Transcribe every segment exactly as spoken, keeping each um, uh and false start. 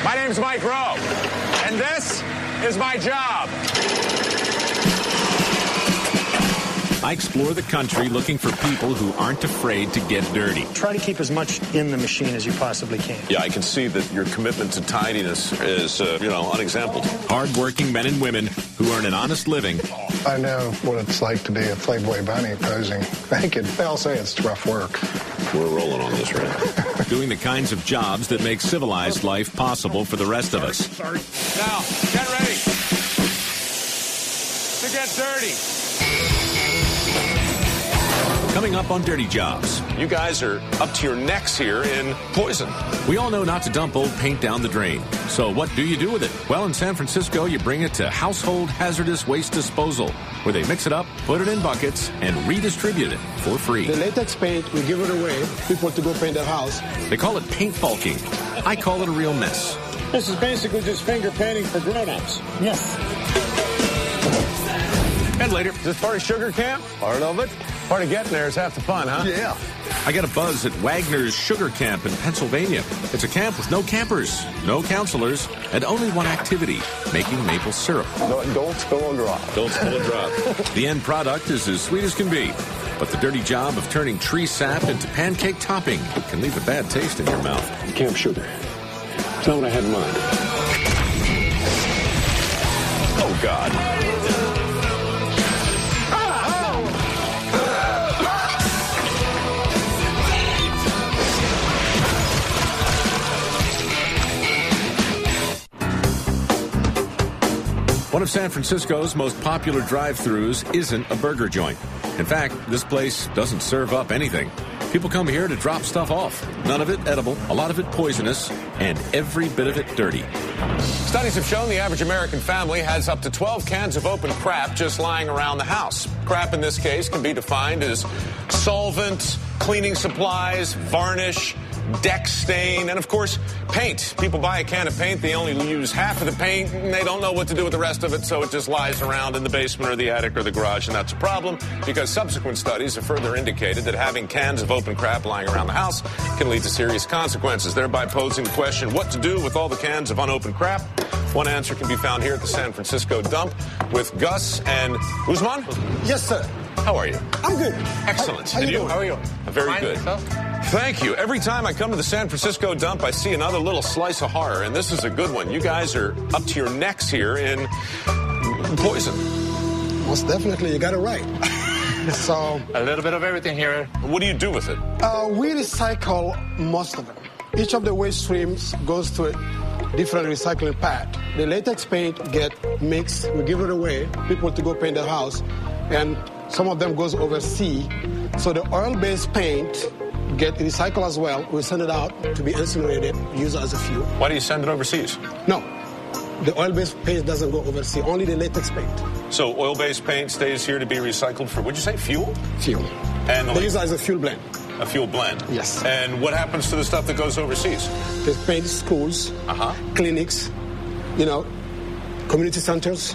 My name's Mike Rowe, and this is my job. I explore the country looking for people who aren't afraid to get dirty. Try to keep as much in the machine as you possibly can. Yeah, I can see that your commitment to tidiness is, uh, you know, unexampled. Hard-working men and women who earn an honest living. I know what it's like to be a Playboy bunny posing naked. They all say it's rough work. We're rolling on this, right? Doing the kinds of jobs that make civilized life possible for the rest of us. Sorry. Now, get ready to get dirty. Coming up on Dirty Jobs. You guys are up to your necks here in poison. We all know not to dump old paint down the drain. So what do you do with it? Well, in San Francisco, you bring it to Household Hazardous Waste Disposal, where they mix it up, put it in buckets, and redistribute it for free. The latex paint, we give it away, people to go paint their house. They call it paint bulking. I call it a real mess. This is basically just finger painting for grown-ups. Yes. And later, Is this part of sugar camp? Part of it. Part of getting there is half the fun, huh? Yeah. I got a buzz at Wagner's Sugar Camp in Pennsylvania. It's a camp with no campers, no counselors, and only one activity, making maple syrup. Don't, don't spill a drop. Don't spill a drop. The end product is as sweet as can be, but the dirty job of turning tree sap into pancake topping can leave a bad taste in your mouth. Camp Sugar. It's not what I had in mind. Oh, God. One of San Francisco's most popular drive-thrus isn't a burger joint. In fact, this place doesn't serve up anything. People come here to drop stuff off. None of it edible, a lot of it poisonous, and every bit of it dirty. Studies have shown the average American family has up to twelve cans of open crap just lying around the house. Crap in this case can be defined as solvent, cleaning supplies, varnish, deck stain, and of course, paint. People buy a can of paint, they only use half of the paint, and they don't know what to do with the rest of it, so it just lies around in the basement or the attic or the garage, and that's a problem because subsequent studies have further indicated that having cans of open crap lying around the house can lead to serious consequences, thereby posing the question what to do with all the cans of unopened crap. One answer can be found here at the San Francisco dump with Gus and Usman. Yes, sir. How are you? I'm good. Excellent. How, how and you you? doing? How are you? Very Fine, good. yourself? Thank you. Every time I come to the San Francisco dump, I see another little slice of horror, and this is a good one. You guys are up to your necks here in poison. Most definitely, you got it right. So, A little bit of everything here. What do you do with it? uh, we recycle most of them. Each of the waste streams goes to a different recycling pad. The latex paint get mixed, we give it away, people to go paint their house, and some of them goes overseas. So the oil-based paint get recycled as well. We send it out to be incinerated, used as a fuel. Why do you send it overseas? No, the oil-based paint doesn't go overseas, only the latex paint. So oil-based paint stays here to be recycled for, would you say, fuel? Fuel. And the They use it as a fuel blend. a fuel blend? Yes. And what happens to the stuff that goes overseas? They paint schools, Uh-huh. clinics, you know, community centers.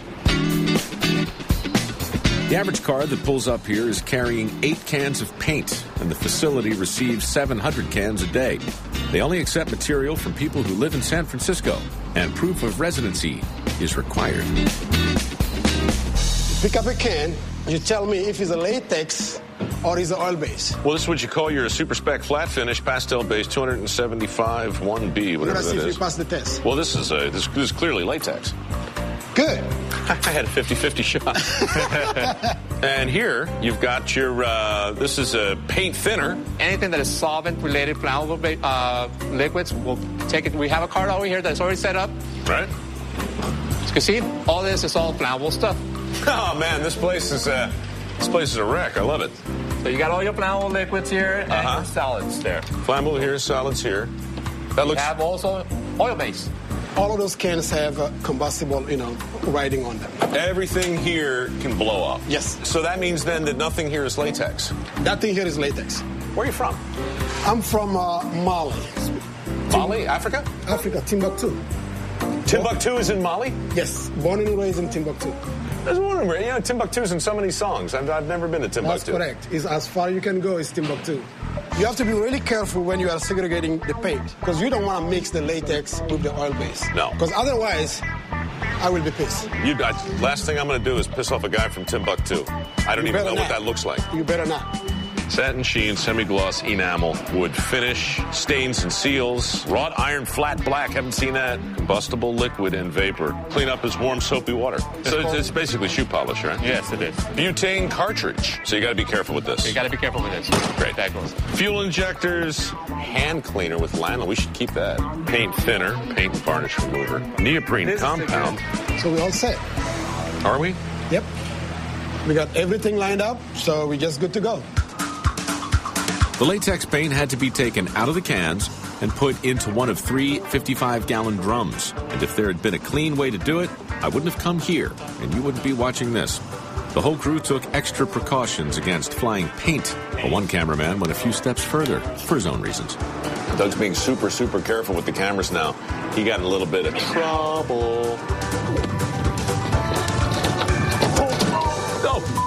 The average car that pulls up here is carrying eight cans of paint, and the facility receives seven hundred cans a day. They only accept material from people who live in San Francisco, and proof of residency is required. Pick up a can, you tell me if it's a latex or it's an oil base. Well, this is what you call your super spec flat finish pastel base two seventy-five one B, whatever Let's see that if you is. pass the test. Well, this is a, this, this is clearly latex. Good. I had a fifty-fifty shot. And here you've got your, uh, this is a paint thinner. Anything that is solvent-related flammable ba- uh, liquids, we'll take it. We have a cart over here that's already set up. Right. As you can see, all this is all flammable stuff. Oh, man, this place is a, this place is a wreck. I love it. So you got all your flammable liquids here and Uh-huh. your solids there. Flammable here, solids here. That We looks... have also oil-based. All of those cans have uh, combustible, you know, writing on them. Everything here can blow up. Yes. So that means then that nothing here is latex. That thing here is latex. Where are you from? I'm from uh, Mali, Mali, Africa? Africa, Timbuktu. Timbuktu is in Mali? Yes, born and raised in Timbuktu. I was wondering, where- you know, Timbuktu's in so many songs. I've, I've never been to That's Timbuktu. correct. It's as far you can go is Timbuktu. You have to be really careful when you are segregating the paint because you don't want to mix the latex with the oil base. No. Because otherwise, I will be pissed. You, I, last thing I'm going to do is piss off a guy from Timbuktu. I don't You even know better what not. that looks like. You better not. Satin sheen, semi-gloss enamel, wood finish, stains and seals, wrought iron flat black, haven't seen that, combustible liquid and vapor. Clean up is warm soapy water. So it's, it's basically shoe polish, right? Yes, it is. Butane cartridge. So you got to be careful with this. You got to be careful with this. Great. That goes. Fuel injectors, hand cleaner with lanolin. We should keep that. Paint thinner, paint and varnish remover, neoprene compound. So we all set. Are we? Yep. We got everything lined up, so we're just good to go. The latex paint had to be taken out of the cans and put into one of three fifty-five gallon drums. And if there had been a clean way to do it, I wouldn't have come here, and you wouldn't be watching this. The whole crew took extra precautions against flying paint, but one cameraman went a few steps further for his own reasons. Doug's being super, super careful with the cameras now. He got in a little bit of trouble. Oh.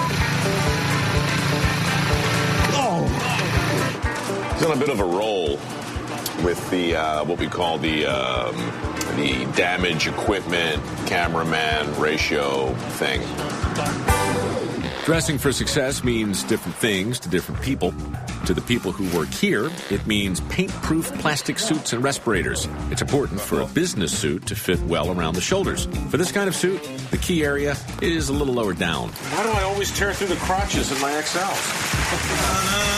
He's on a bit of a roll with the uh, what we call the um, the damage equipment cameraman ratio thing. Dressing for success means different things to different people. To the people who work here, it means paint-proof plastic suits and respirators. It's important for a business suit to fit well around the shoulders. For this kind of suit, the key area is a little lower down. Why do I always tear through the crotches in my X Ls?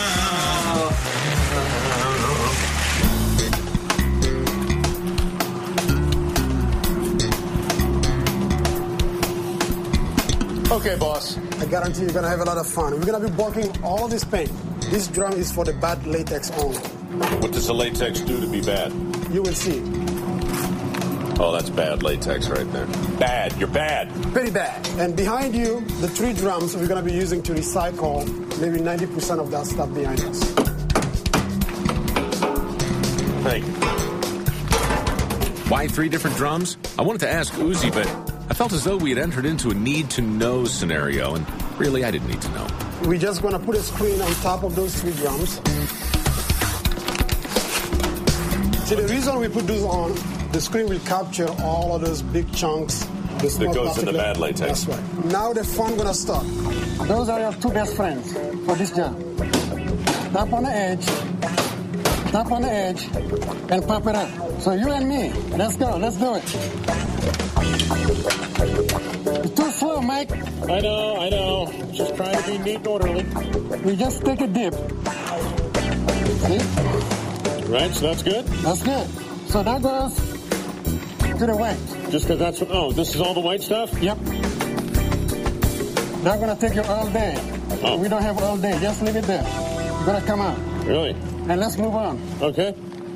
Okay, boss. I guarantee you're going to have a lot of fun. We're going to be bulking all of this paint. This drum is for the bad latex only. What does the latex do to be bad? You will see. Oh, that's bad latex right there. Bad. You're bad. Very bad. And behind you, the three drums we're going to be using to recycle maybe ninety percent of that stuff behind us. Thank you. Why three different drums? I wanted to ask Uzi, but I felt as though we had entered into a need-to-know scenario, and really I didn't need to know. We're just going to put a screen on top of those three drums. See, the reason we put those on, the screen will capture all of those big chunks. The That goes in the bad latex. That's right. Now the fun going to start. Those are your two best friends for this job. Tap on the edge, tap on the edge, and pop it up. So you and me, let's go, let's do it. It's too slow, Mike. I know, I know. Just trying to be neat and orderly. We just take a dip. See? Right, so that's good? That's good. So that goes to the white. Just because that's what, oh, this is all the white stuff? Yep. Not going to take you all day. Oh. We don't have all day. Just leave it there. It's going to come out. Really? And let's move on. Okay.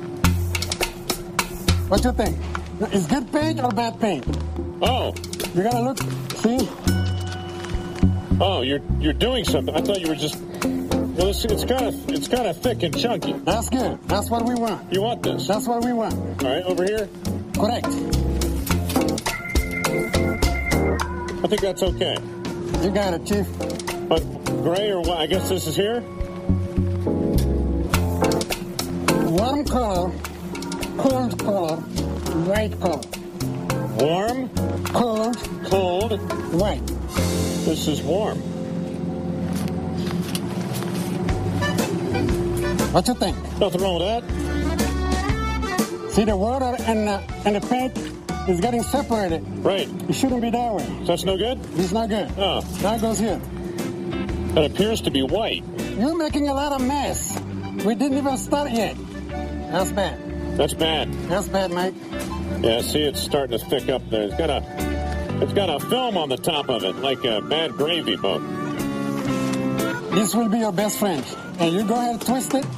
What you think? Is good paint or bad paint? Oh. You got to look. See? Oh, you're you're doing something. I thought you were just... Well, it's, it's kind of it's kind of thick and chunky. That's good. That's what we want. You want this? That's what we want. All right, over here? Correct. I think that's okay. You got it, Chief. But gray or what? I guess this is here? Warm color, cold color, white color. Warm, Cold, cold. white. This is warm. What you think? Nothing wrong with that. See, the water and the, and the paint is getting separated. Right. It shouldn't be that way. So that's no good? It's not good. Oh. That goes here. It appears to be white. You're making a lot of mess. We didn't even start yet. That's bad. That's bad. That's bad, Mike. Yeah, see, it's starting to thick up there. It's got a, it's got a film on the top of it, like a bad gravy boat. This will be your best friend. And you go ahead and twist it.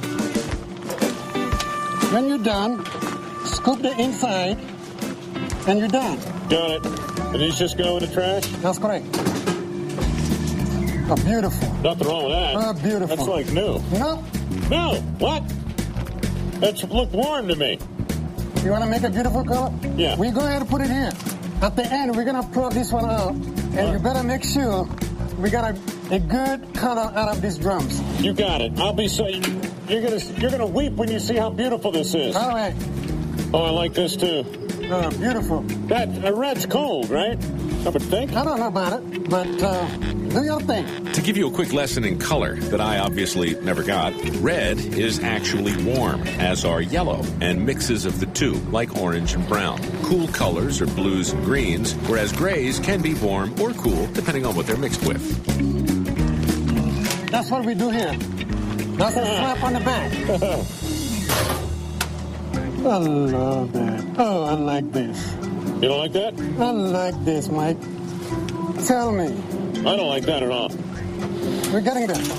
When you're done, scoop the inside, and you're done. Got it. And these just go in the trash? That's correct. Oh, beautiful. Nothing wrong with that. Oh, beautiful. That's like new. No. No! What? That's looked warm to me. You want to make a beautiful color? Yeah. We go ahead and put it here. At the end, we're going to pour this one out. And you better make sure we got a, a good color out of these drums. You got it. I'll be so... you're gonna you're gonna weep when you see how beautiful this is. All right. Oh, I like this too. Uh, beautiful. That uh, red's cold, right? I would think. I don't know about it, but uh, do your thing. To give you a quick lesson in color that I obviously never got, red is actually warm, as are yellow, and mixes of the two, like orange and brown. Cool colors are blues and greens, whereas grays can be warm or cool, depending on what they're mixed with. That's what we do here. That's a slap on the back. I love that. Oh, I like this. You don't like that? I like this, Mike. Tell me. I don't like that at all. We're getting there.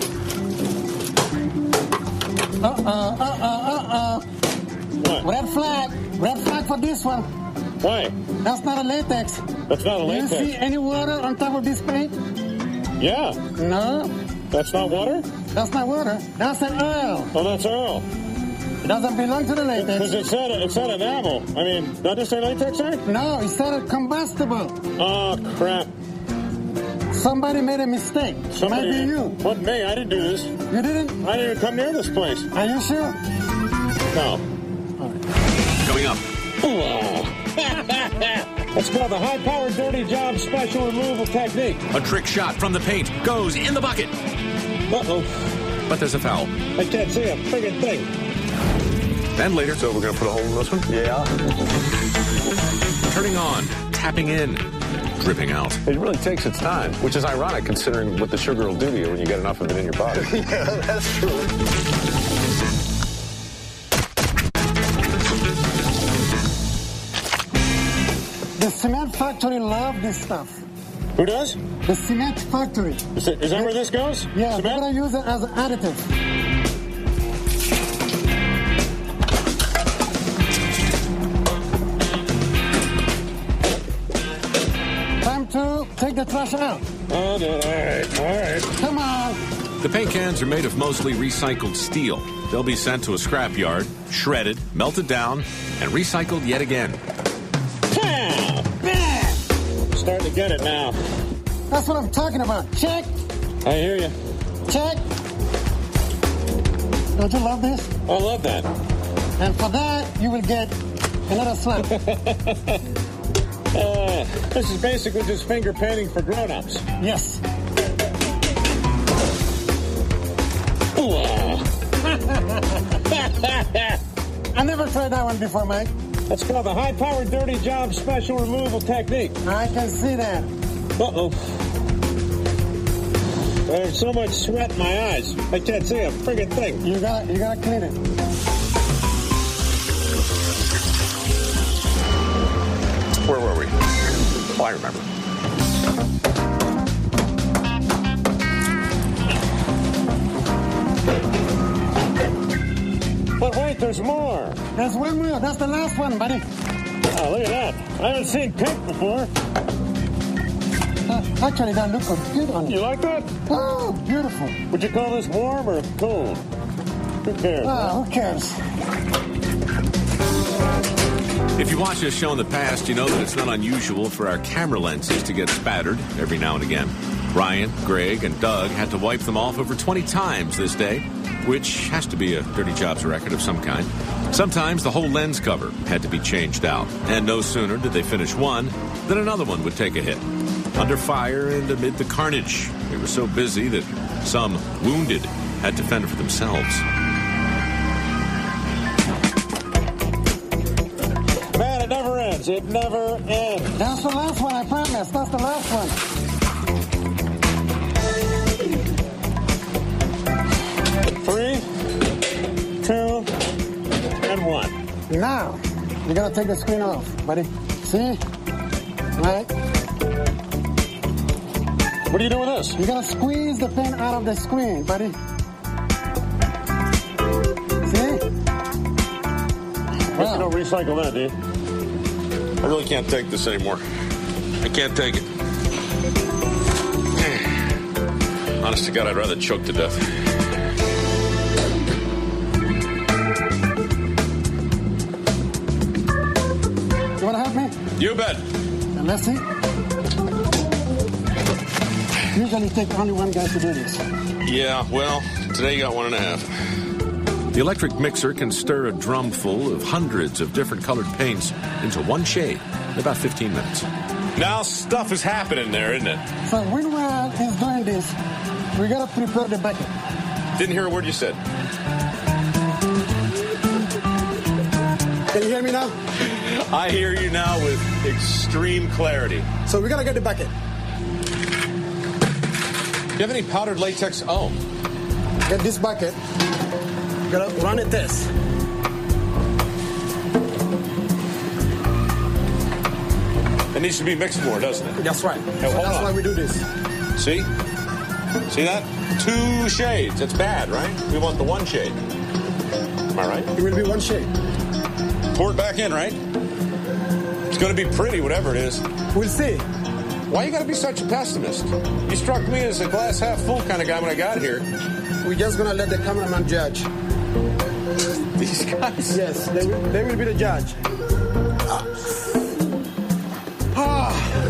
Uh-uh, uh-uh, uh-uh. What? Red flag. Red flag for this one. Why? That's not a latex. That's not a Do latex. you see any water on top of this paint? Yeah. No. That's not water? That's not water. That's an oil. Oh, that's oil. It doesn't belong to the latex. Because it said, it said enamel. I mean, doesn't it say latex there? No, it said combustible. Oh, crap. Somebody made a mistake. Somebody, Might be you. What, me? I didn't do this. You didn't? I didn't even come near this place. Are you sure? No. Coming up. That's called the high-powered dirty job special removal technique. A trick shot from the paint goes in the bucket. Uh-oh. But there's a foul. I can't see a friggin' thing. And later. So we're going to put a hole in this one? Yeah. Turning on, tapping in, dripping out. It really takes its time, which is ironic considering what the sugar will do to you when you get enough of it in your body. Yeah, that's true. The cement factory love this stuff. Who does? The cement factory. Is, it, is that where this goes? Yeah, Cement? they're going to use it as an additive. Time to take the trash out. Oh, no. All right, all right. Come on. The paint cans are made of mostly recycled steel. They'll be sent to a scrapyard, shredded, melted down, and recycled yet again. Pow! Bam! Starting to get it now. That's what I'm talking about. Check. I hear you. Check. Don't you love this? I love that. And for that, you will get another slap. Uh, this is basically just finger painting for grown-ups. Yes. I never tried that one before, Mike. That's called the high-powered dirty job special removal technique. I can see that. Uh-oh. There's so much sweat in my eyes. I can't see a friggin' thing. You gotta, you gotta clean it. Where were we? Oh, I remember. But wait, there's more. There's one more. That's the last one, buddy. Oh, look at that. I haven't seen pink before. Uh, actually, that looks good on You you. like that? Oh, beautiful. Would you call this warm or cold? Who cares? Ah, who cares? If you watched this show in the past, you know that it's not unusual for our camera lenses to get spattered every now and again. Brian, Greg, and Doug had to wipe them off over twenty times this day, which has to be a dirty jobs record of some kind. Sometimes the whole lens cover had to be changed out, and no sooner did they finish one than another one would take a hit. Under fire and amid the carnage, they were so busy that some, wounded, had to fend for themselves. Man, it never ends. It never ends. That's the last one, I promise. That's the last one. Three, two, and one. Now, you gotta take the screen off, buddy. See? Right? What do you do with this? You gotta squeeze the pen out of the screen, buddy. See? Guess you don't recycle that, do you? I really can't take this anymore. I can't take it. Honest to God, I'd rather choke to death. You wanna help me? You bet. And let's see. Usually take only one guy to do this. Yeah, well, today you got one and a half. The electric mixer can stir a drum full of hundreds of different colored paints into one shade in about fifteen minutes. Now stuff is happening there, isn't it? So when we're is doing this, we gotta prepare the bucket. Didn't hear a word you said. Can you hear me now? I hear you now with extreme clarity. So we gotta get the bucket. Do you have any powdered latex? Oh. Get this bucket. Gotta run a test. It needs to be mixed more, doesn't it? That's right. Hey, So hold that's on. why we do this. See? See that? Two shades. That's bad, right? We want the one shade. Am I right? It will be one shade. Pour it back in, right? It's going to be pretty, whatever it is. We'll see. Why you got to be such a pessimist? You struck me as a glass half full kind of guy when I got here. We're just gonna let the cameraman judge. These guys? Yes, they will, they will be the judge. Ah.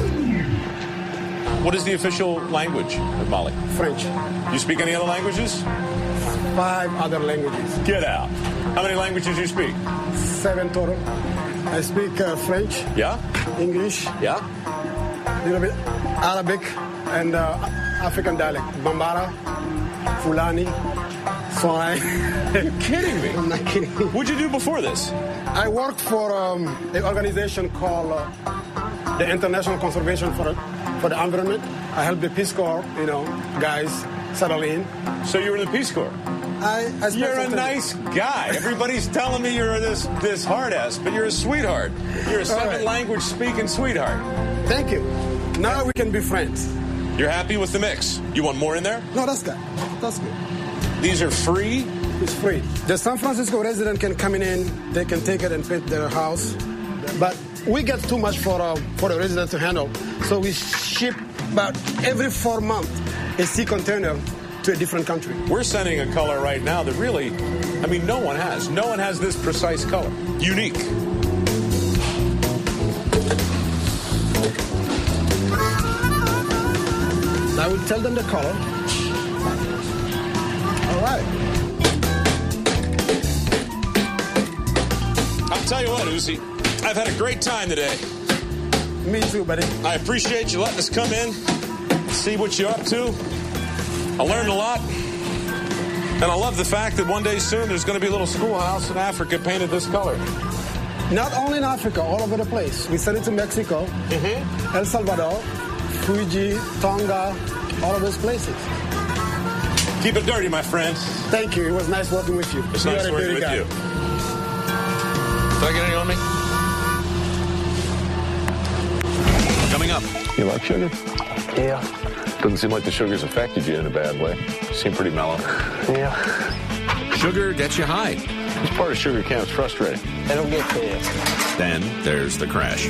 What is the official language of Mali? French. You speak any other languages? Five other languages. Get out. How many languages do you speak? Seven total. I speak uh, French, Yeah? English, Yeah? a little bit Arabic, and uh, African dialect. Bambara, Fulani, Swahili. Are you kidding me? I'm not kidding. What'd you do before this? I worked for um, an organization called uh, the International Conservation for, for the Environment. I helped the Peace Corps, you know, guys settle in. So you were in the Peace Corps? I, I spent You're a some time- nice guy. Everybody's telling me you're this this hard ass, but you're a sweetheart. You're a seven right. language speaking sweetheart. Thank you. Now we can be friends. You're happy with the mix? You want more in there? No, that's good. That's good. These are free. It's free. The San Francisco resident can come in, they can take it and paint their house. But we get too much for uh, for the resident to handle. So we ship about every four months a sea container to a different country. We're sending a color right now that really, I mean, no one has. No one has this precise color. Unique. I will tell them the color. All right. I'll tell you what, Uzi, I've had a great time today. Me too, buddy. I appreciate you letting us come in, see what you're up to. I learned a lot. And I love the fact that one day soon there's going to be a little schoolhouse in Africa painted this color. Not only in Africa, all over the place. We send it to Mexico, Mm-hmm. El Salvador, Fiji, Tonga, all of those places. Keep it dirty, my friend. Thank you. It was nice working with you. It's You nice are a working dirty with guy. you. Did I get any on me? Coming up. You like sugar? Yeah. Doesn't seem like the sugar's affected you in a bad way. You seem pretty mellow. Yeah. Sugar gets you high. This part of sugar camp's frustrating. I don't get there. Then there's the crash.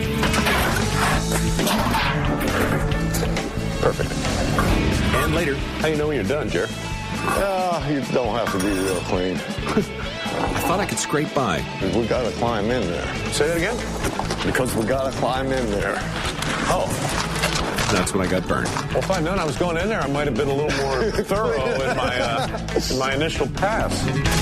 Perfect. And later, How you know when you're done, Jer? Uh, you don't have to be real clean. I thought I could scrape by. We gotta climb in there. Say that again? Because we gotta climb in there. Oh. That's when I got burned. Well, if I'd known I was going in there, I might have been a little more thorough in my, uh, in my initial pass.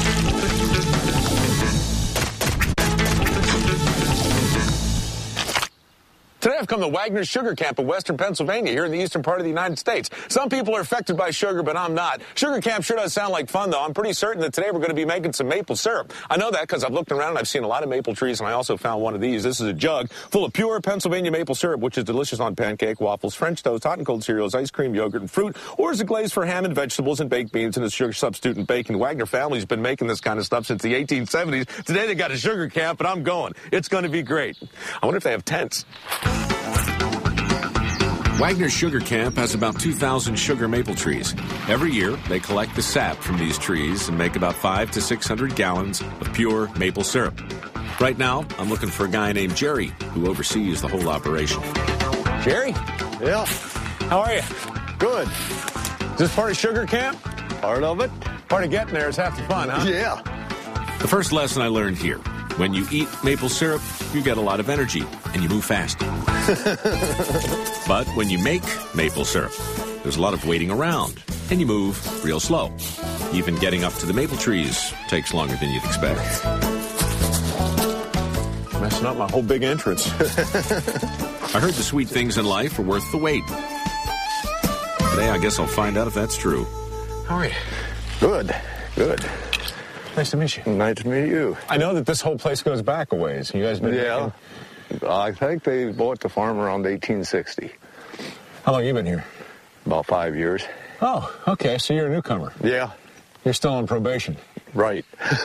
Today I've come to Wagner's Sugar Camp in western Pennsylvania, here in the eastern part of the United States. Some people are affected by sugar, but I'm not. Sugar Camp sure does sound like fun, though. I'm pretty certain that today we're going to be making some maple syrup. I know that because I've looked around and I've seen a lot of maple trees, and I also found one of these. This is a jug full of pure Pennsylvania maple syrup, which is delicious on pancake, waffles, French toast, hot and cold cereals, ice cream, yogurt, and fruit, or as a glaze for ham and vegetables and baked beans and a sugar substitute in bacon. Wagner family's been making this kind of stuff since the eighteen seventies. Today they got a sugar camp, and I'm going. It's going to be great. I wonder if they have tents. Wagner's Sugar Camp has about two thousand sugar maple trees. Every year, they collect the sap from these trees and make about five to six hundred gallons of pure maple syrup. Right now, I'm looking for a guy named Jerry who oversees the whole operation. Jerry, Yeah, how are you? good. Is this part of Sugar Camp? Part of it? Part of getting there is half the fun, huh? Yeah. The first lesson I learned here, when you eat maple syrup, you get a lot of energy and you move fast. But when you make maple syrup, there's a lot of waiting around and you move real slow. Even getting up to the maple trees takes longer than you'd expect. Messing up my whole big entrance. I heard the sweet things in life are worth the wait. Today, I guess I'll find out if that's true. How are you? Good, good. Nice to meet you. Nice to meet you. I know that this whole place goes back a ways. You guys been Yeah. making... I think they bought the farm around eighteen sixty. How long have you been here? About five years. Oh, okay. So you're a newcomer. Yeah. You're still on probation. Right.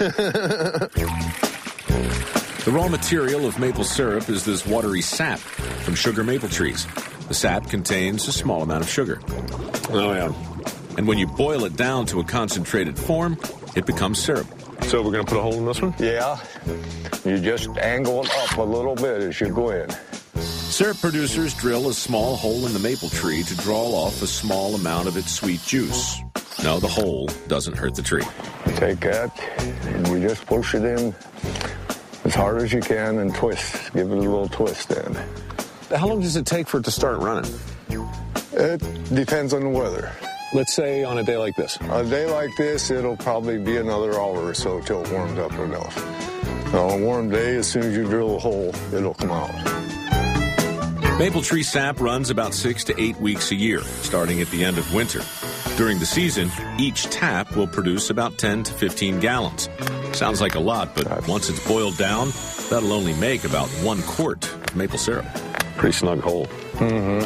The raw material of maple syrup is this watery sap from sugar maple trees. The sap contains a small amount of sugar. Oh, yeah. And when you boil it down to a concentrated form, it becomes syrup. So we're going to put a hole in this one? Yeah. You just angle it up a little bit as you go in. Syrup producers drill a small hole in the maple tree to draw off a small amount of its sweet juice. No, the hole doesn't hurt the tree. Take that, and you just push it in as hard as you can and twist. Give it a little twist in. How long does it take for it to start running? It depends on the weather. Let's say on a day like this. A day like this, it'll probably be another hour or so till it warms up enough. On a warm day, as soon as you drill a hole, it'll come out. Maple tree sap runs about six to eight weeks a year, starting at the end of winter. During the season, each tap will produce about ten to fifteen gallons. Sounds like a lot, but once it's boiled down, that'll only make about one quart of maple syrup. Pretty snug hole. Mm-hmm.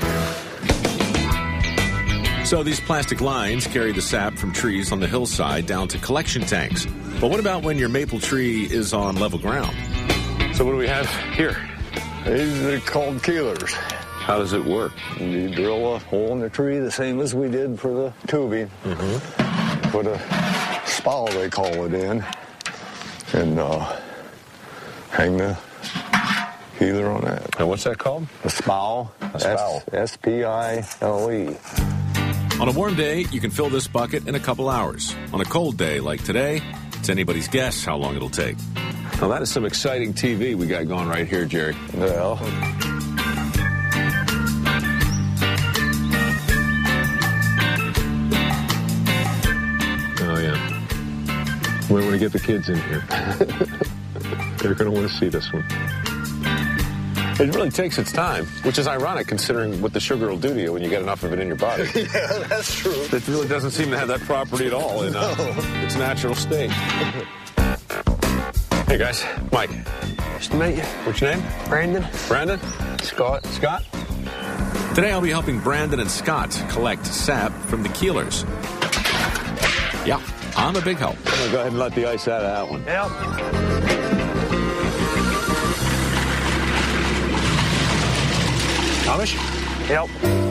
So these plastic lines carry the sap from trees on the hillside down to collection tanks. But what about when your maple tree is on level ground? So what do we have here? These are called keelers. How does it work? You drill a hole in the tree the same as we did for the tubing. Mm-hmm. Put a spow, they call it, in, and uh, hang the keeler on that. And what's that called? A spow. A spow. S P I L E. On a warm day, you can fill this bucket in a couple hours. On a cold day like today, it's anybody's guess how long it'll take. Now, that is some exciting T V we got going right here, Jerry. Well, oh, yeah. We want to get the kids in here. They're going to want to see this one. It really takes its time, which is ironic considering what the sugar will do to you when you get enough of it in your body. yeah, that's true. It really doesn't seem to have that property at all in uh, its natural state. Hey, guys. Mike. Nice to meet you. What's your name? Brandon. Brandon? Scott. Scott? Today I'll be helping Brandon and Scott collect sap from the keelers. Yeah, I'm a big help. I'm going to go ahead and let the ice out of that one. Yep. Amish? Yep.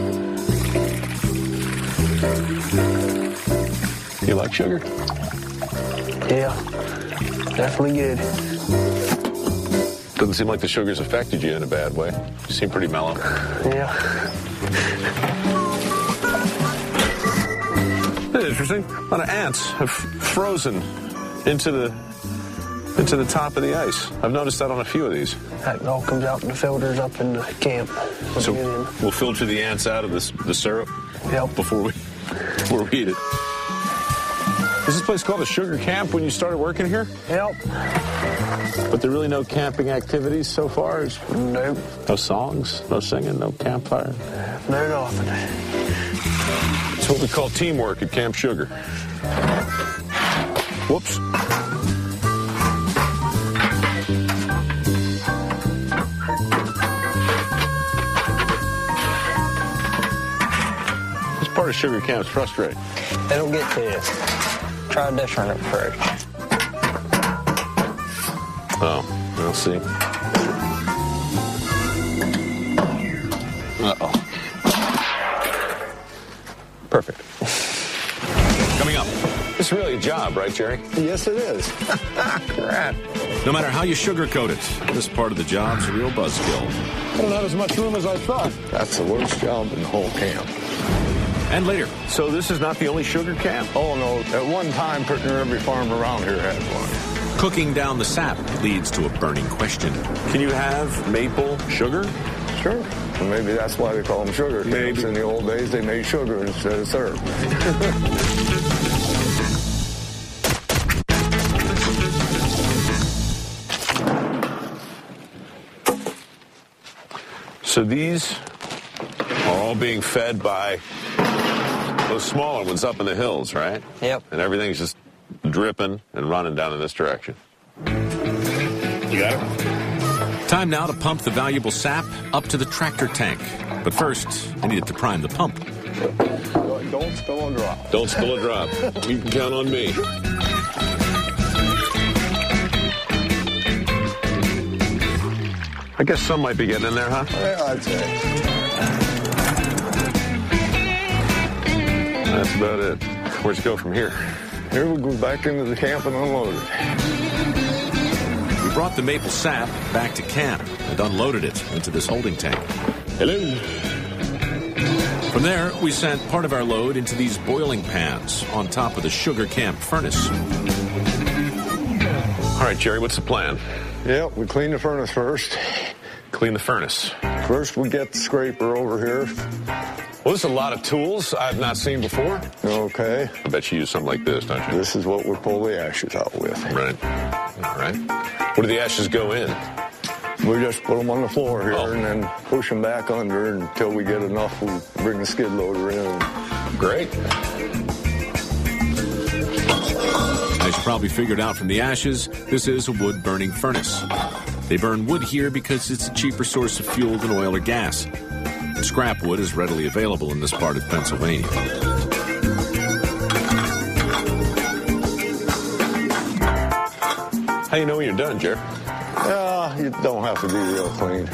You like sugar? Yeah. Definitely good. Doesn't seem like the sugar's affected you in a bad way. You seem pretty mellow. Yeah. It's interesting. A lot of ants have frozen into the into the top of the ice. I've noticed that on a few of these. That all comes out in the filters up in the camp. So we'll filter the ants out of this, the syrup Yep. before we before we eat it. Is this place called a sugar camp when you started working here? Yep. But there are really no camping activities so far? Nope. No songs, no singing, no campfire? No nothing. It's what we call teamwork at Camp Sugar. Whoops. This part of Sugar Camp is frustrating. They don't get to you. Try a different approach. Oh, we'll see. Uh-oh. Perfect. Coming up. It's really a job, right, Jerry? Yes, it is. Crap. No matter how you sugarcoat it, this part of the job's a real buzzkill. I don't have as much room as I thought. That's the worst job in the whole camp. And later. So this is not the only sugar camp? Oh, no. At one time, pretty near every farm around here had one. Cooking down the sap leads to a burning question. Can you have maple sugar? Sure. Well, maybe that's why they call them sugar camps. Maybe. In the old days, they made sugar instead of syrup. So these are all being fed by those smaller ones up in the hills, right? Yep. And everything's just dripping and running down in this direction. You got it? Time now to pump the valuable sap up to the tractor tank. But first, I needed to prime the pump. Don't spill a drop. Don't spill a drop. You can count on me. I guess some might be getting in there, huh? Yeah, I'd say. That's about it. Where'd you go from here? Here we go back into the camp and unload it. We brought the maple sap back to camp and unloaded it into this holding tank. Hello. From there, we sent part of our load into these boiling pans on top of the sugar camp furnace. All right, Jerry, what's the plan? Yeah, we clean the furnace first. Clean the furnace. First, we get the scraper over here. Well, there's a lot of tools I've not seen before. Okay. I bet you use something like this, don't you? This is what we pull the ashes out with. Right. All right. Where do the ashes go in? We just put them on the floor here Oh. and then push them back under until we get enough. We bring the skid loader in. Great. As you probably figured out from the ashes, this is a wood-burning furnace. They burn wood here because it's a cheaper source of fuel than oil or gas. And scrap wood is readily available in this part of Pennsylvania. How you know when you're done, Jerry? Yeah, you don't have to be real clean.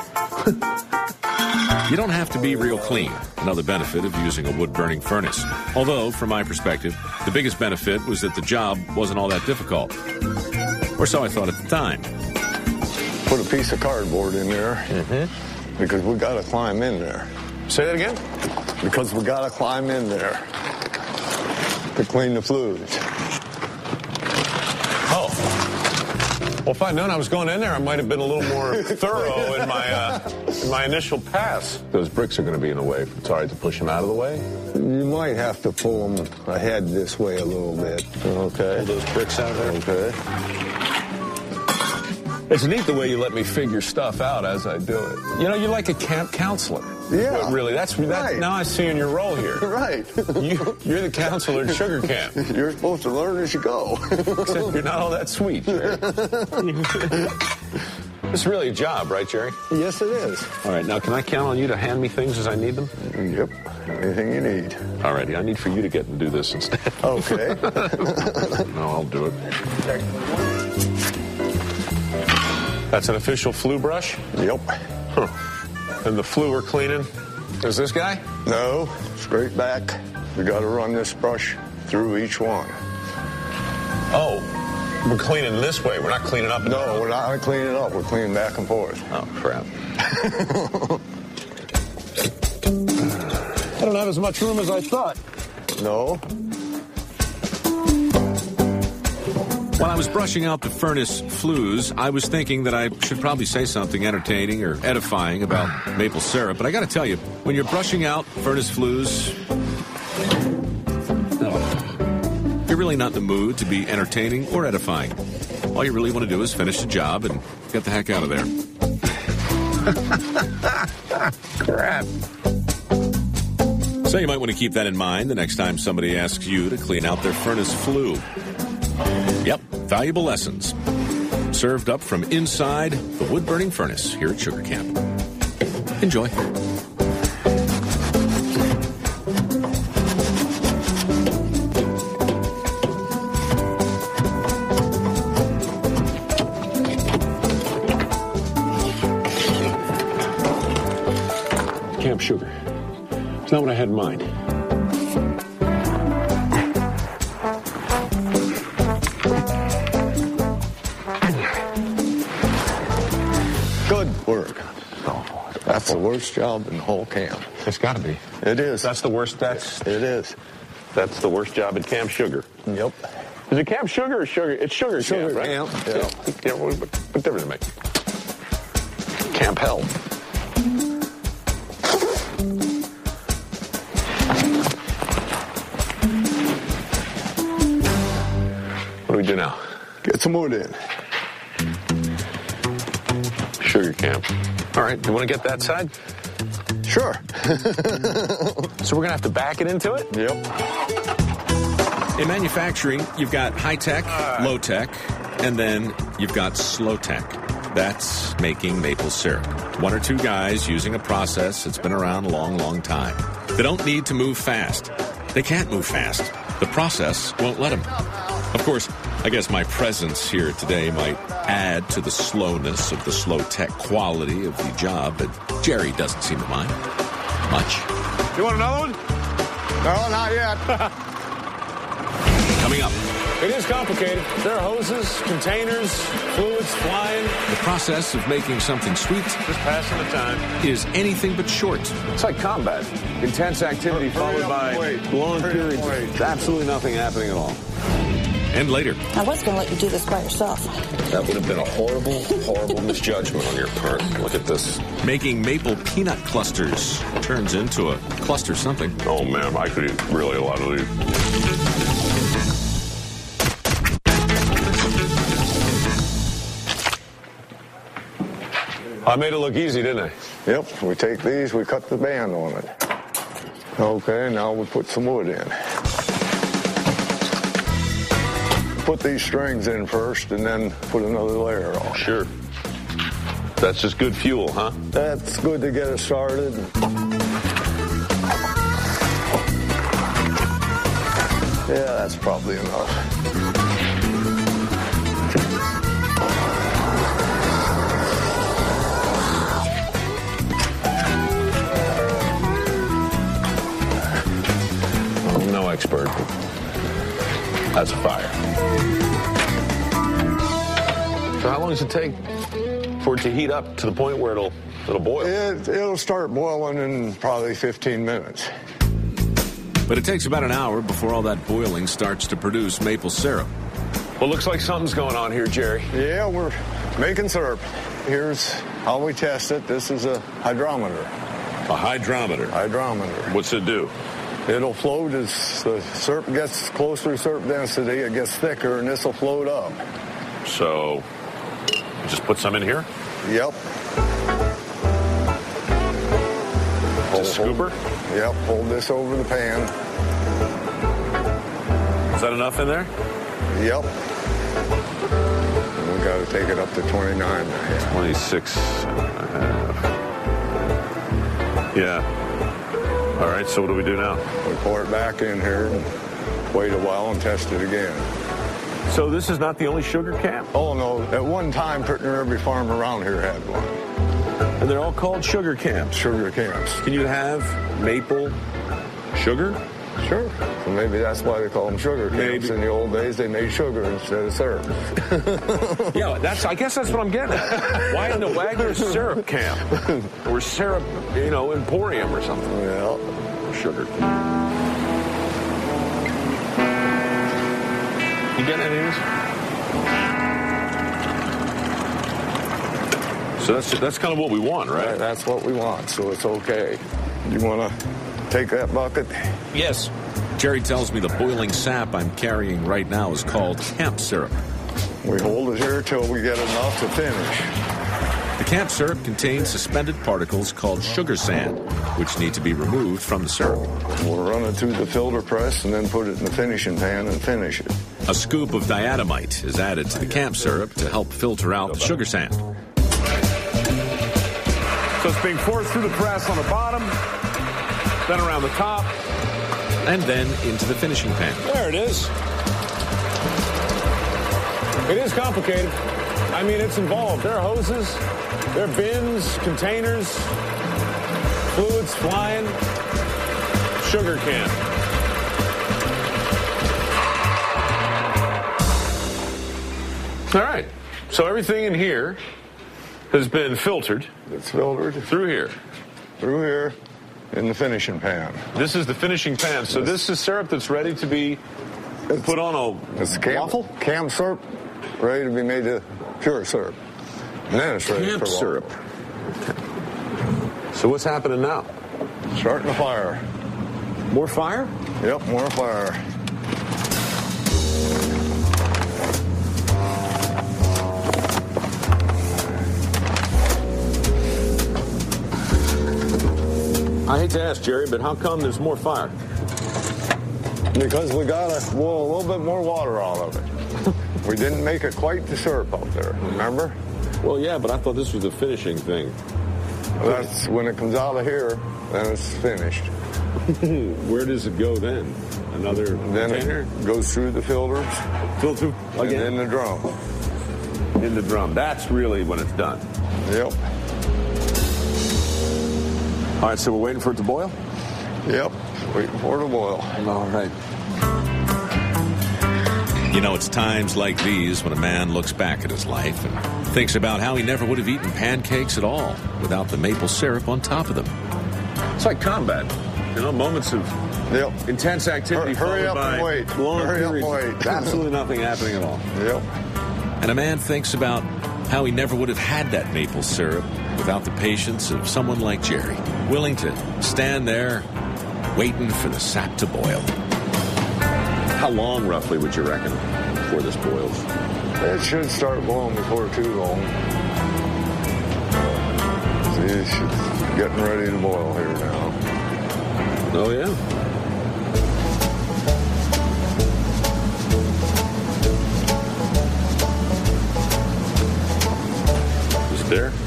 You don't have to be real clean, another benefit of using a wood-burning furnace. Although, from my perspective, the biggest benefit was that the job wasn't all that difficult. Or so I thought at the time. Put a piece of cardboard in there Mm-hmm. because we got to climb in there. Say that again? Because we got to climb in there to clean the fluids. Oh. Well, if I'd known I was going in there, I might have been a little more thorough in my uh, in my initial pass. Those bricks are going to be in the way. It's all right to push them out of the way. You might have to pull them ahead this way a little bit. Okay. Pull those bricks out of there. Okay. It's neat the way you let me figure stuff out as I do it. You know, you're like a camp counselor. Yeah. But really, that's that, Right. now I see in your role here. Right. You, you're the counselor at Sugar Camp. You're supposed to learn as you go. Except you're not all that sweet, Jerry. It's really a job, right, Jerry? Yes, it is. All right, now can I count on you to hand me things as I need them? Yep. Anything you need. All righty, I need for you to get and do this instead. Okay. No, I'll do it. That's an official flue brush? Yep. Huh. And the flue we're cleaning is this guy? No, straight back. We got to run this brush through each one. Oh, we're cleaning this way. We're not cleaning up and No, down. we're not cleaning up. We're cleaning back and forth. Oh, crap. I don't have as much room as I thought. No. While I was brushing out the furnace flues, I was thinking that I should probably say something entertaining or edifying about maple syrup. But I got to tell you, when you're brushing out furnace flues, you're really not in the mood to be entertaining or edifying. All you really want to do is finish the job and get the heck out of there. Crap. So you might want to keep that in mind the next time somebody asks you to clean out their furnace flue. Yep, valuable lessons. Served up from inside the wood-burning furnace here at Sugar Camp. Enjoy. Camp Sugar. It's not what I had in mind. Good work. Oh, that's the worst job in the whole camp. It's got to be. It is. That's the worst. That's It is. that's the worst job at Camp Sugar. Yep. Is it Camp Sugar or Sugar? It's Sugar, Sugar Camp, right? Camp, yeah. Yeah. What, what, what difference does it make? Camp Hell. What do we do now? Get some wood in. Sugar Camp. All right, you want to get that side? Sure. So we're going to have to back it into it? Yep. In manufacturing, you've got high-tech, Uh. low-tech, and then you've got slow-tech. That's making maple syrup. One or two guys using a process that's been around a long, long time. They don't need to move fast. They can't move fast. The process won't let them. Of course, I guess my presence here today might add to the slowness of the slow-tech quality of the job, but Jerry doesn't seem to mind much. You want another one? No, not yet. Coming up, It is complicated. There are hoses, containers, fluids flying. the process of making something sweet Just passing the time. is anything but short. It's like combat. Intense activity Hurry followed up by and wait. long Hurry up and periods. wait. Absolutely nothing happening at all. And later, I was going to let you do this by yourself. That would have been a horrible, horrible misjudgment on your part. Look at this. making maple peanut clusters turns into a cluster something. Oh, man, I could eat really a lot of these. I made it look easy, didn't I? Yep, we take these, we cut the band on it. Okay, now we put some wood in. Put these strings in first and then put another layer on. Sure. That's just good fuel, huh? That's good to get us started. Yeah, that's probably enough. I'm no expert, but that's a fire. So how long does it take for it to heat up to the point where it'll it'll boil? It, it'll start boiling in probably fifteen minutes. But it takes about an hour before all that boiling starts to produce maple syrup. Well, looks like something's going on here, Jerry. Yeah, we're making syrup. Here's how we test it. This is a hydrometer. A hydrometer. Hydrometer. What's it do? It'll float as the syrup gets closer to syrup density, it gets thicker, and this will float up. So, you just put some in here? Yep. Just a scooper? Yep, hold this over the pan. Is that enough in there? Yep. And we got to take it up to twenty-nine and a half. twenty-six and a half. Yeah. All right, so what do we do now? We pour it back in here and wait a while and test it again. So this is not the only sugar camp? Oh, no. At one time, pretty near every farm around here had one. And they're all called sugar camps. Sugar camps. Can you have maple sugar? Sure. So maybe that's why they call them sugar camps. Maybe. In the old days, they made sugar instead of syrup. Yeah, that's. I guess that's what I'm getting at. Why in the Wagner syrup camp? Or syrup, you know, emporium or something. Yeah. Sugar. You getting any of these? So that's that's kind of what we want, right? Right, that's what we want, so it's okay. You want to take that bucket? Yes. Jerry tells me the boiling sap I'm carrying right now is called camp syrup. We hold it here till we get enough to finish. The camp syrup contains suspended particles called sugar sand, which need to be removed from the syrup. We'll run it through the filter press and then put it in the finishing pan and finish it. A scoop of diatomite is added to the camp syrup to help filter out the sugar sand. So it's being forced through the press on the bottom, then around the top. And then into the finishing pan. There it is. It is complicated. I mean, it's involved. There are hoses, there are bins, containers, fluids flying, sugar can. All right. So everything in here has been filtered. It's filtered through here. Through here in the finishing pan. This is the finishing pan. So this is syrup that's ready to be put on a it's camp, waffle? Camp syrup, ready to be made to pure syrup. And then it's ready Camp for waffle. syrup. So what's happening now? Starting the fire. More fire? Yep, more fire. I hate to ask, Jerry, but how come there's more fire? Because we got to boil a little bit more water out of it. We didn't make it quite the syrup out there, remember? Well, yeah, but I thought this was the finishing thing. That's when it comes out of here, then it's finished. Where does it go then? Another Then container? it goes through the filters. Filter again? And in the drum. In the drum. That's really when it's done. Yep. All right, so we're waiting for it to boil? Yep. Waiting for it to boil. All right. You know, it's times like these when a man looks back at his life and thinks about how he never would have eaten pancakes at all without the maple syrup on top of them. It's like combat. You know, moments of yep. intense activity. Hurry, hurry up by and wait. Long Hurry periods up and of wait. absolutely nothing happening at all. Yep. And a man thinks about how he never would have had that maple syrup without the patience of someone like Jerry, willing to stand there waiting for the sap to boil. How long, roughly, would you reckon, before this boils? It should start boiling before too long. See, it's getting ready to boil here now. Oh, yeah? Is it there?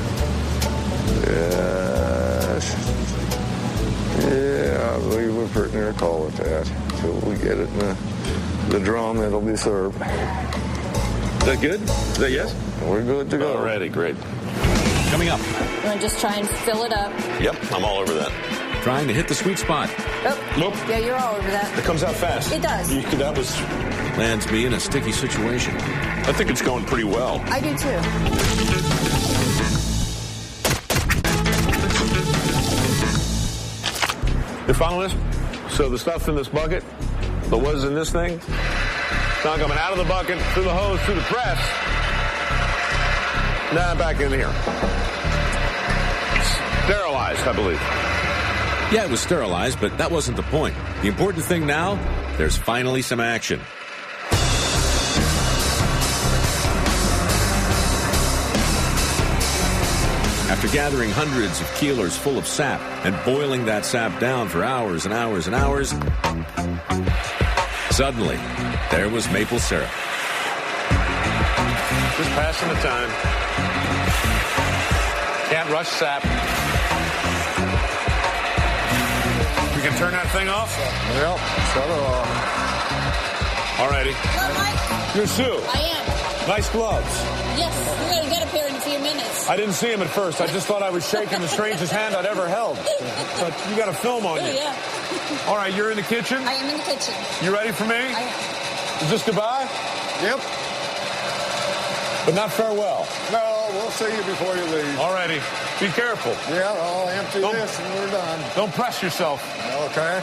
Yes. Yeah, I believe we're pretty near call it that. Until we get it in the, the drum, it'll be served. Is that good? Is that yes? We're good to go. Alrighty, great. Coming up. You want to just try and fill it up? Yep, I'm all over that. Trying to hit the sweet spot. Oh, Nope. yeah, you're all over that. It comes out fast. It does. You, that was... Lands me in a sticky situation. I think it's going pretty well. I do too. You follow this? So the stuff in this bucket, the was in this thing, it's now coming out of the bucket, through the hose, through the press, now back in here. Sterilized, I believe. Yeah, it was sterilized, but that wasn't the point. The important thing now, there's finally some action. After gathering hundreds of keelers full of sap and boiling that sap down for hours and hours and hours, suddenly, there was maple syrup. Just passing the time. Can't rush sap. We can turn that thing off? Yep, shut it off. All righty. Hello, Mike. You're Sue. I am. Nice gloves. Yes, we're going to get up here in a few minutes. I didn't see him at first. I just thought I was shaking the strangest hand I'd ever held. But you got a film on you. Oh, yeah. All right, you're in the kitchen? I am in the kitchen. You ready for me? I am. Is this goodbye? Yep. But not farewell. No, we'll see you before you leave. All righty. Be careful. Yeah, I'll empty Don't- this and we're done. Don't press yourself. Okay.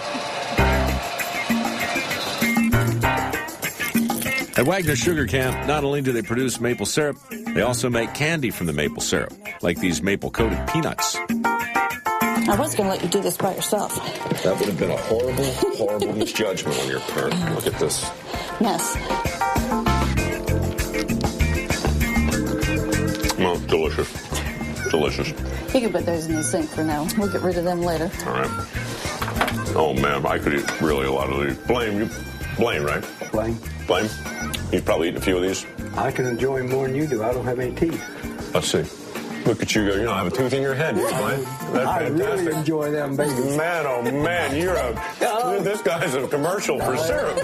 At Wagner Sugar Camp, not only do they produce maple syrup, they also make candy from the maple syrup, like these maple-coated peanuts. I was going to let you do this by yourself. That would have been a horrible, horrible misjudgment on your part. Look at this. Yes. Well, delicious. Delicious. You can put those in the sink for now. We'll get rid of them later. All right. Oh, man, I could eat really a lot of these. Blaine, you... Blaine, right? Blaine. Blaine? You've probably eaten a few of these. I can enjoy them more than you do. I don't have any teeth. Let's see. Look at you go. You don't have a tooth in your head, do you, Blaine? That's I fantastic. really enjoy them babies. Man, oh, man, you're a... This guy's a commercial for syrup.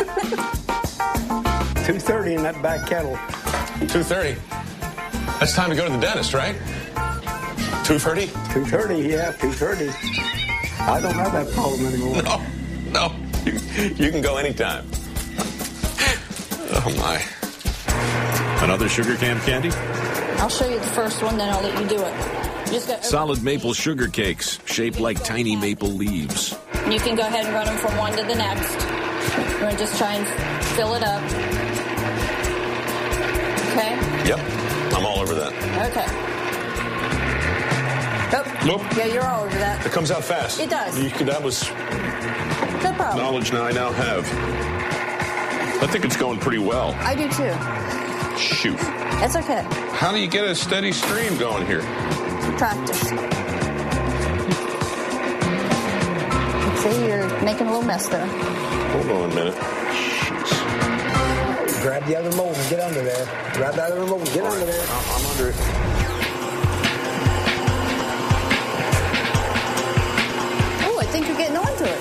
two thirty in that back kettle. two thirty. That's time to go to the dentist, right? two thirty? two thirty, yeah, two thirty. I don't have that problem anymore. No, no. You, you can go anytime. Oh, my. Another Sugar Camp candy? I'll show you the first one, then I'll let you do it. You just got Solid maple sugar cakes, shaped like tiny maple leaves. You can go ahead and run them from one to the next. We're going to just try and fill it up. Okay? Yep. I'm all over that. Okay. Oh, Nope. yeah, you're all over that. It comes out fast. It does. You could, that was No problem. knowledge now I now have. I think it's going pretty well. I do too. Shoot. That's okay. How do you get a steady stream going here? Practice. See, you're making a little mess there. Hold on a minute. Grab the other mold and get under there. Grab that other mold and get All under right. there. I'm under it. Oh, I think you're getting onto it.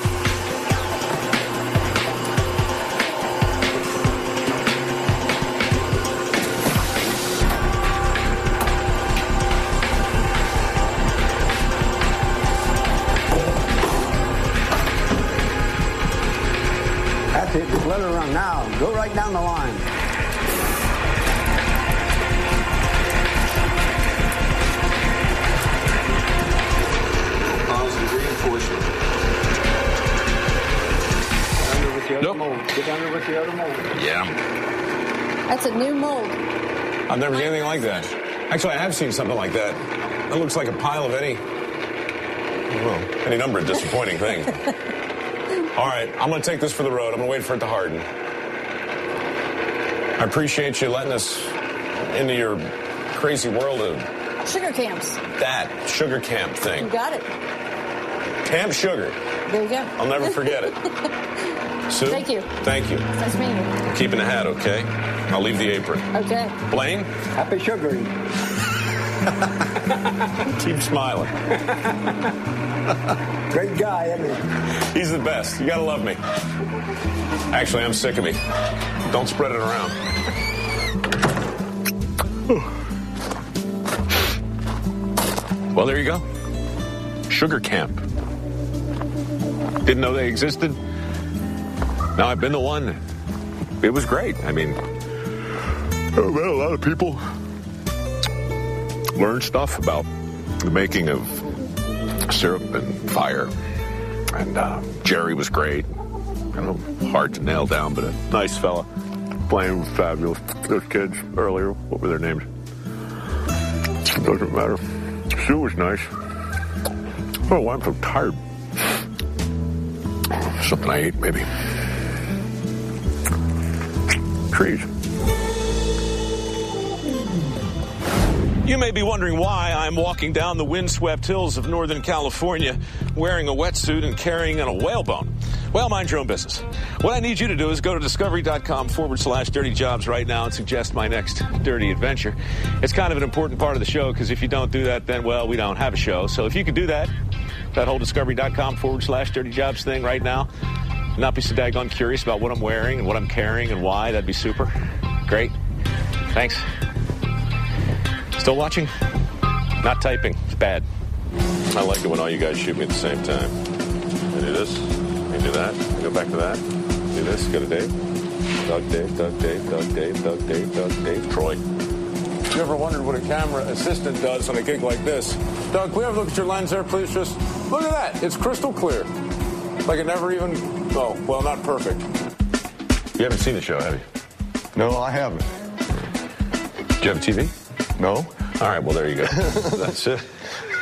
That's it. Just let her run. Now, go right down the line. Positive reinforcement. Get under with the other Nope. mold. Get under with the other mold. Yeah. That's a new mold. I've never seen anything like that. Actually, I have seen something like that. That looks like a pile of any, well, any number of disappointing things. All right, I'm going to take this for the road. I'm going to wait for it to harden. I appreciate you letting us into your crazy world of Sugar camps. that sugar camp You thing. got it. Camp Sugar. There you go. I'll never forget it. Sue? Thank you. Thank you. Nice meeting you. Keeping the hat, okay? I'll leave the apron. Okay. Blaine? Happy sugaring. Keep smiling. Great guy, isn't he? He's the best. You gotta love me. Actually, I'm sick of me. Don't spread it around. Well, there you go. Sugar camp. Didn't know they existed. Now I've been to one. It was great. I mean, I met a lot of people. Learned stuff about the making of syrup and fire. And uh, Jerry was great. I don't know, hard to nail down, but a nice fella. Blaine was fabulous. Those kids earlier, what were their names? Doesn't matter. Sue was nice. Oh, I'm so tired. Something I ate, maybe. Trees. You may be wondering why I'm walking down the windswept hills of Northern California wearing a wetsuit and carrying on a whalebone. Well, mind your own business. What I need you to do is go to discovery.com forward slash dirty jobs right now and suggest my next dirty adventure. It's kind of an important part of the show because if you don't do that, then, well, we don't have a show. So if you could do that, that whole discovery.com forward slash dirty jobs thing right now, not be so daggone curious about what I'm wearing and what I'm carrying and why, that'd be super. Great. Thanks. Still watching? Not typing. It's bad. I like it when all you guys shoot me at the same time. I do this. I do that. I go back to that. Do this. Go to Dave. Doug, Dave, Doug, Dave, Doug, Dave, Doug, Dave, Doug, Dave, Troy. You ever wondered what a camera assistant does on a gig like this? Doug, can we have a look at your lens there, please? Just look at that. It's crystal clear. Like it never even, oh, well, not perfect. You haven't seen the show, have you? No, I haven't. Do you have a T V? No. All right, well, there you go. That's it.